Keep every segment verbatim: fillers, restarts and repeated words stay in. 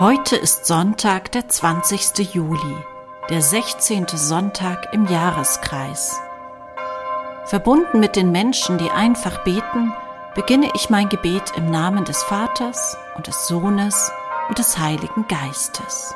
Heute ist Sonntag, der zwanzigste Juli, der sechzehnte Sonntag im Jahreskreis. Verbunden mit den Menschen, die einfach beten, beginne ich mein Gebet im Namen des Vaters und des Sohnes und des Heiligen Geistes.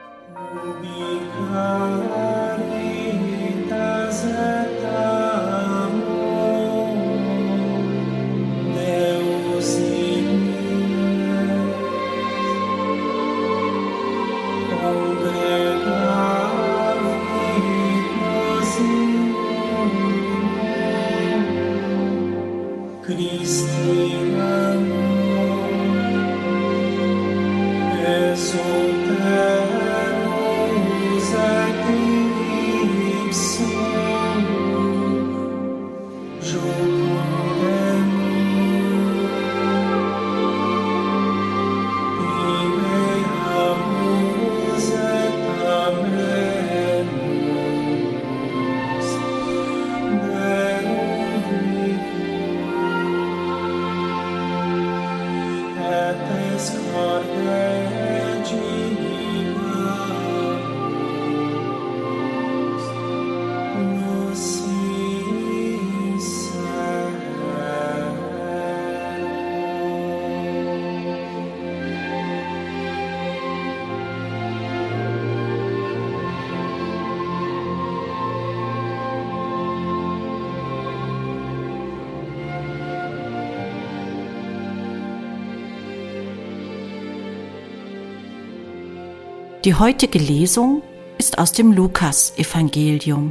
Die heutige Lesung ist aus dem Lukas-Evangelium.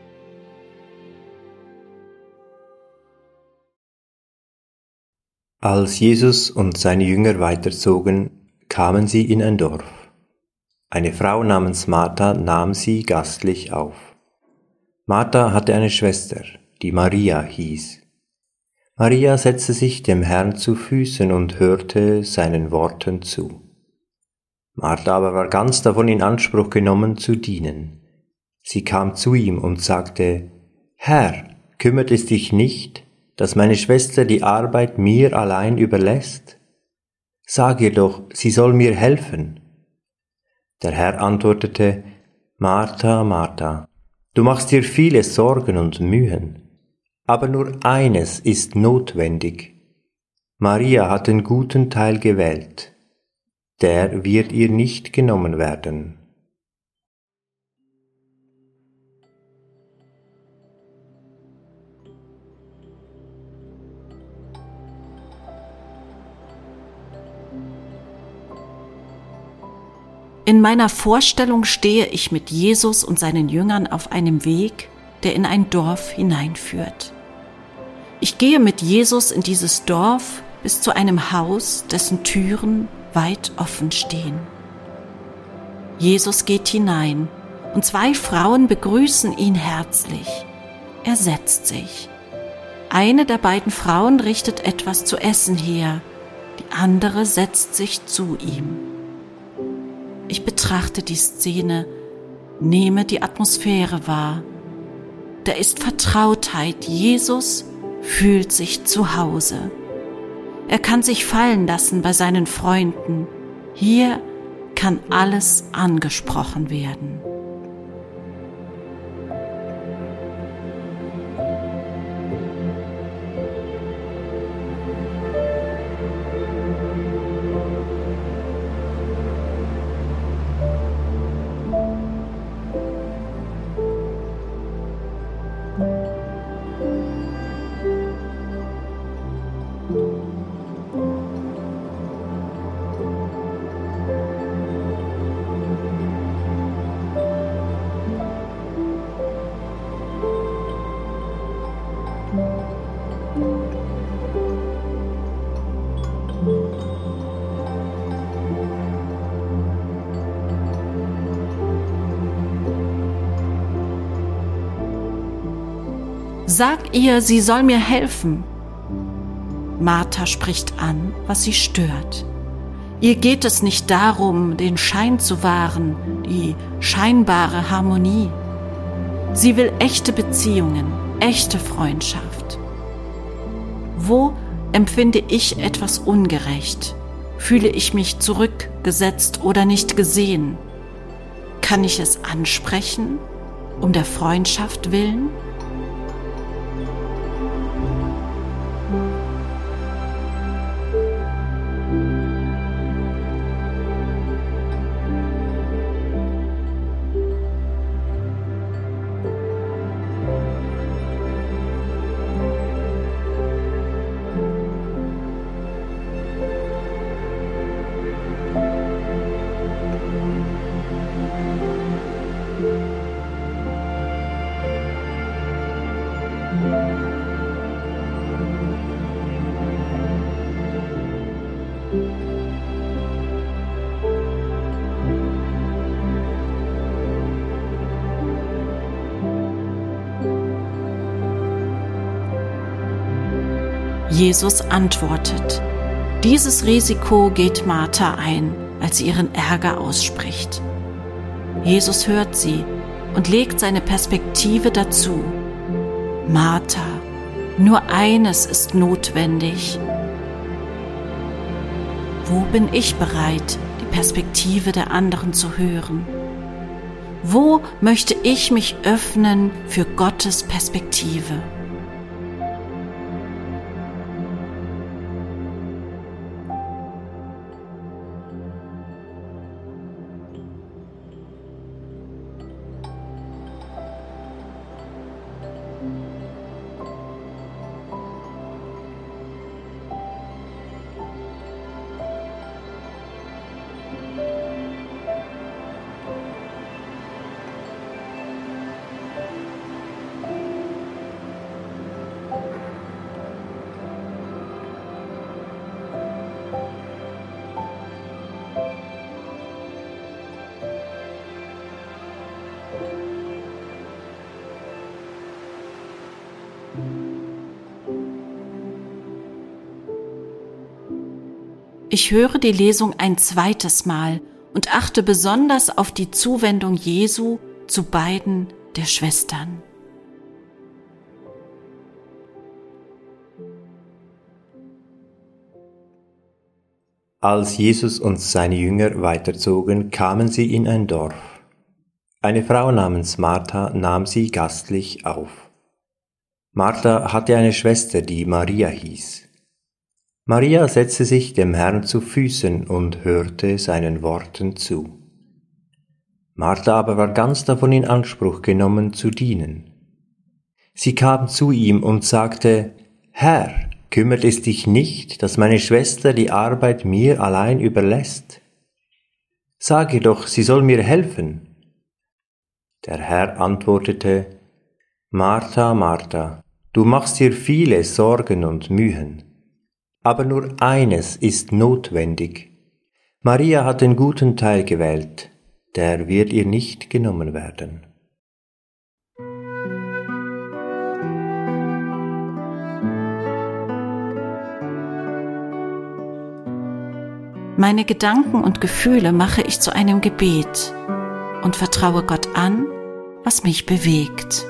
Als Jesus und seine Jünger weiterzogen, kamen sie in ein Dorf. Eine Frau namens Martha nahm sie gastlich auf. Martha hatte eine Schwester, die Maria hieß. Maria setzte sich dem Herrn zu Füßen und hörte seinen Worten zu. Martha aber war ganz davon in Anspruch genommen, zu dienen. Sie kam zu ihm und sagte: Herr, kümmert es dich nicht, dass meine Schwester die Arbeit mir allein überlässt? Sag ihr doch, sie soll mir helfen. Der Herr antwortete: Martha, Martha, du machst dir viele Sorgen und Mühen, aber nur eines ist notwendig. Maria hat den guten Teil gewählt, der wird ihr nicht genommen werden. In meiner Vorstellung stehe ich mit Jesus und seinen Jüngern auf einem Weg, der in ein Dorf hineinführt. Ich gehe mit Jesus in dieses Dorf bis zu einem Haus, dessen Türen weit offen stehen. Jesus geht hinein und zwei Frauen begrüßen ihn herzlich. Er setzt sich. Eine der beiden Frauen richtet etwas zu essen her, die andere setzt sich zu ihm. Ich betrachte die Szene, nehme die Atmosphäre wahr. Da ist Vertrautheit. Jesus fühlt sich zu Hause. Er kann sich fallen lassen bei seinen Freunden. Hier kann alles angesprochen werden. Sag ihr, sie soll mir helfen. Martha spricht an, was sie stört. Ihr geht es nicht darum, den Schein zu wahren, die scheinbare Harmonie. Sie will echte Beziehungen, echte Freundschaft. Wo empfinde ich etwas ungerecht? Fühle ich mich zurückgesetzt oder nicht gesehen? Kann ich es ansprechen, um der Freundschaft willen? Jesus antwortet. Dieses Risiko geht Martha ein, als sie ihren Ärger ausspricht. Jesus hört sie und legt seine Perspektive dazu. Martha, nur eines ist notwendig. Wo bin ich bereit, die Perspektive der anderen zu hören? Wo möchte ich mich öffnen für Gottes Perspektive? Ich höre die Lesung ein zweites Mal und achte besonders auf die Zuwendung Jesu zu beiden der Schwestern. Als Jesus und seine Jünger weiterzogen, kamen sie in ein Dorf. Eine Frau namens Martha nahm sie gastlich auf. Martha hatte eine Schwester, die Maria hieß. Maria setzte sich dem Herrn zu Füßen und hörte seinen Worten zu. Martha aber war ganz davon in Anspruch genommen, zu dienen. Sie kam zu ihm und sagte, Herr, kümmert es dich nicht, dass meine Schwester die Arbeit mir allein überlässt? Sag ihr doch, sie soll mir helfen. Der Herr antwortete, Martha, Martha, du machst dir viele Sorgen und Mühen. Aber nur eines ist notwendig. Maria hat den guten Teil gewählt, der wird ihr nicht genommen werden. Meine Gedanken und Gefühle mache ich zu einem Gebet und vertraue Gott an, was mich bewegt.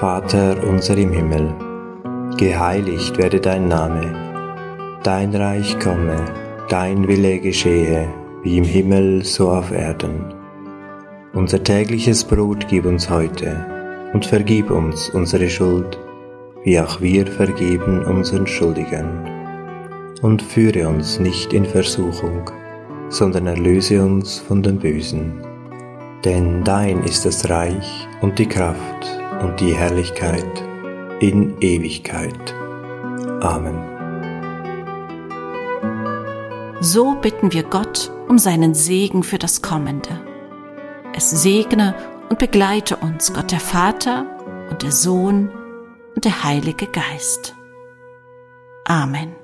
Vater unser im Himmel, geheiligt werde dein Name, dein Reich komme, dein Wille geschehe, wie im Himmel so auf Erden. Unser tägliches Brot gib uns heute und vergib uns unsere Schuld, wie auch wir vergeben unseren Schuldigern. Und führe uns nicht in Versuchung, sondern erlöse uns von dem Bösen. Denn dein ist das Reich und die Kraft und die Herrlichkeit in Ewigkeit. Amen. So bitten wir Gott um seinen Segen für das Kommende. Es segne und begleite uns Gott der Vater und der Sohn und der Heilige Geist. Amen.